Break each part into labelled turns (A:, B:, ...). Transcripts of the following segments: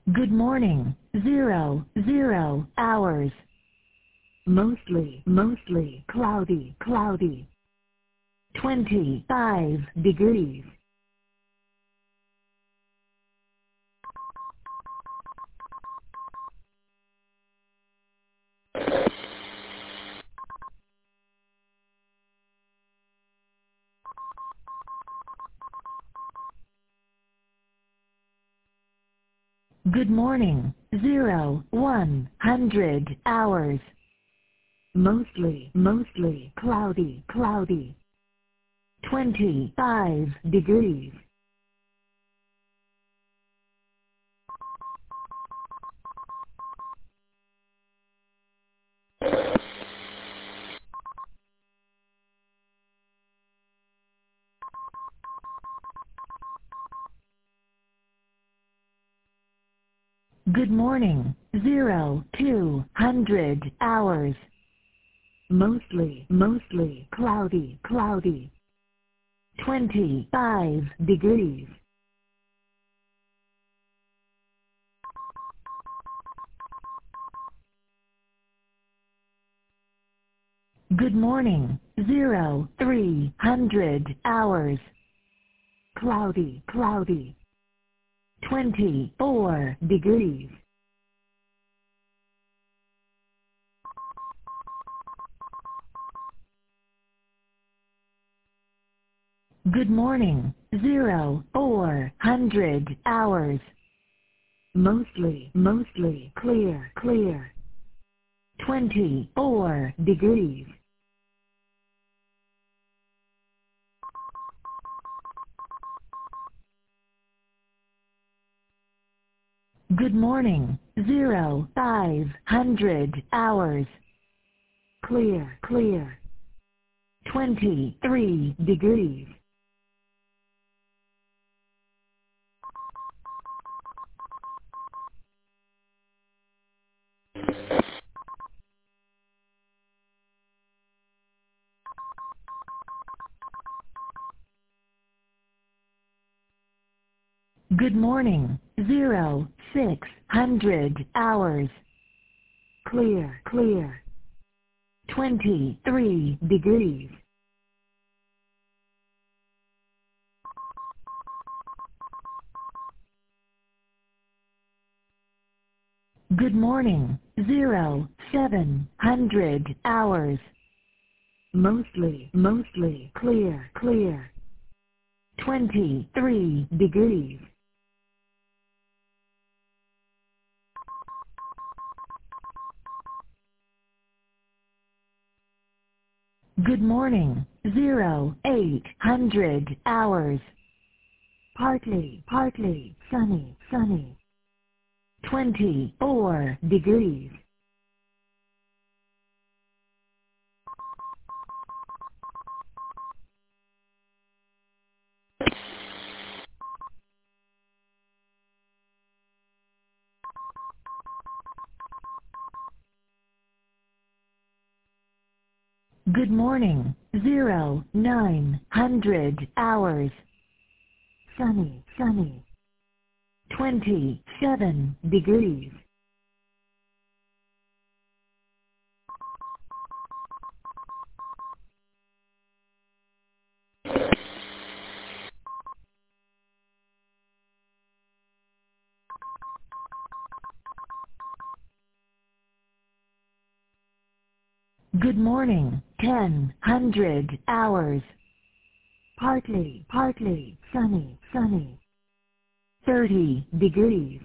A: Good morning. 00 hours. Mostly cloudy. 25 degrees. Good morning. 100 hours. Mostly cloudy. 25 degrees. Good morning. 200 hours. Mostly cloudy. 25 degrees. Good morning. 300 hours. Cloudy. 24 degrees. Good morning. 400 hours. Mostly clear. 24 degrees. Good morning. 500 hours. Clear. 23 degrees. Good morning. 600 hours. Clear. 23 degrees. Good morning. 700 hours. Mostly clear. 23 degrees. Good morning. 800 hours. Partly sunny. 24 degrees. Good morning. 900 hours. Sunny. 27 degrees. Good morning. 1000 hours. Partly sunny. 30 degrees.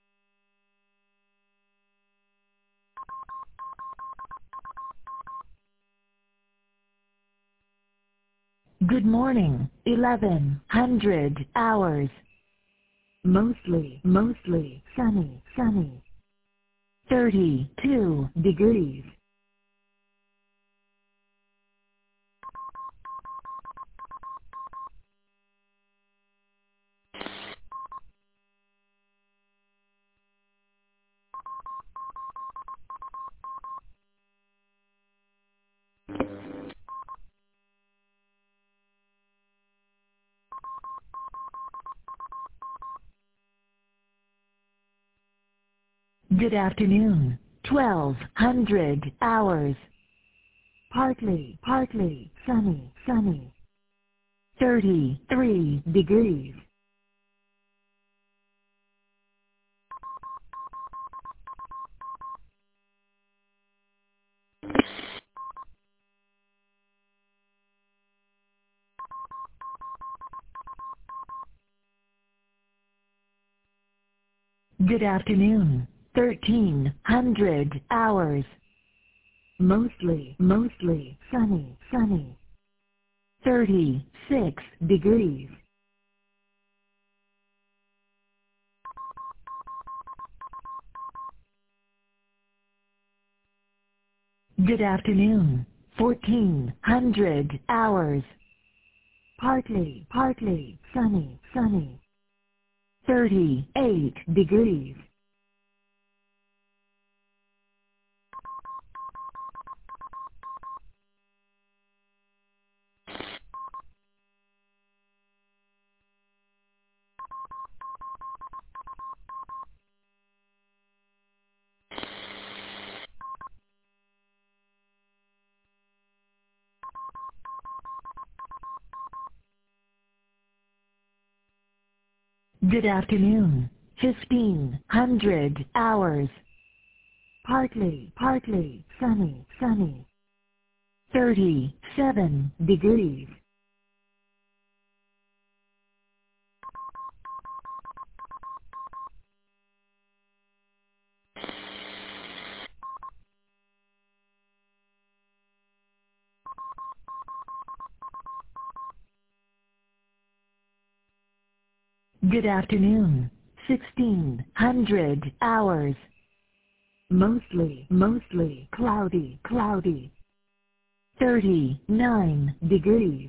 A: Good morning. 1100 hours. Mostly sunny. 32 degrees. Good afternoon. 1200 hours. Partly, partly, sunny, sunny. 33 degrees. Good afternoon. 1300 hours. Mostly, mostly, sunny, sunny. 36 degrees. Good afternoon. 1400 hours. Partly, partly, sunny, sunny. 38 degrees. Good afternoon. 1500 hours. Partly, partly, sunny, sunny. 37 degrees. Good afternoon. 1600 hours. Mostly, mostly, cloudy, cloudy. 39 degrees.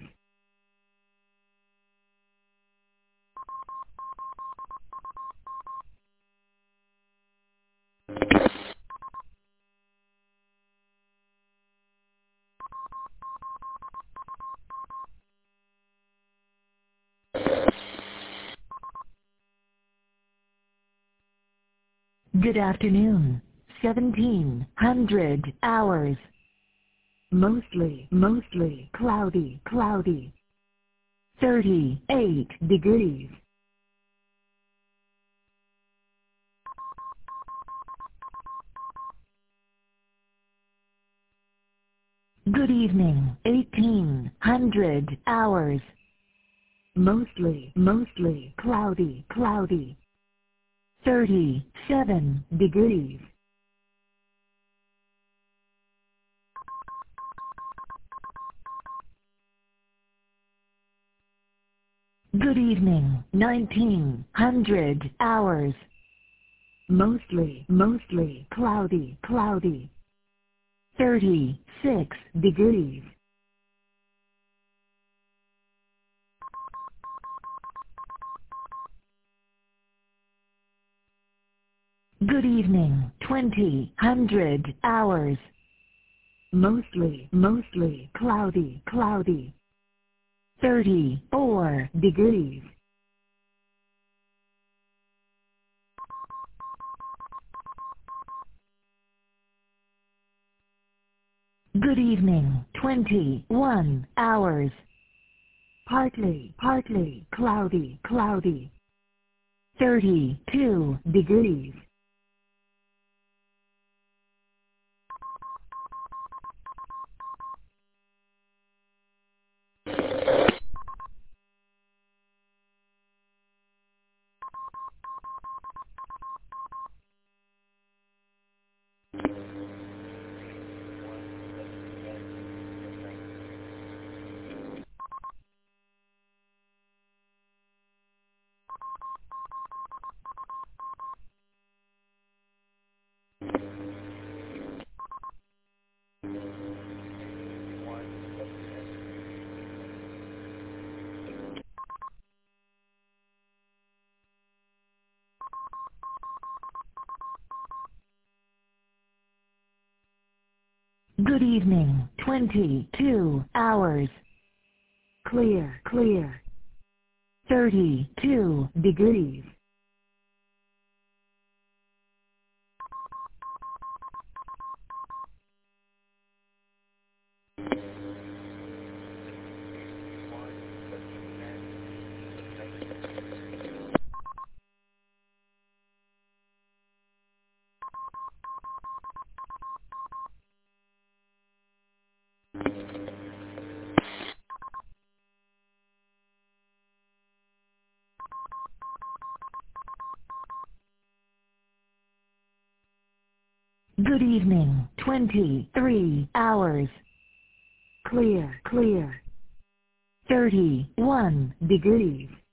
A: Good afternoon. 1700 hours. Mostly, mostly, cloudy, cloudy. 38 degrees. Good evening. 1800 hours. Mostly, mostly, cloudy, cloudy. 37 degrees. Good evening. 1900 hours. Mostly, mostly, cloudy, cloudy. 36 degrees. Good evening. 2000 hours. Mostly, mostly, cloudy, cloudy. 34 degrees. Good evening. 21 hours. Partly, partly, cloudy, cloudy. 32 degrees. Good evening. 22 hours. Clear, clear. 32 degrees. Good evening. 23 hours. Clear, clear. 31 degrees.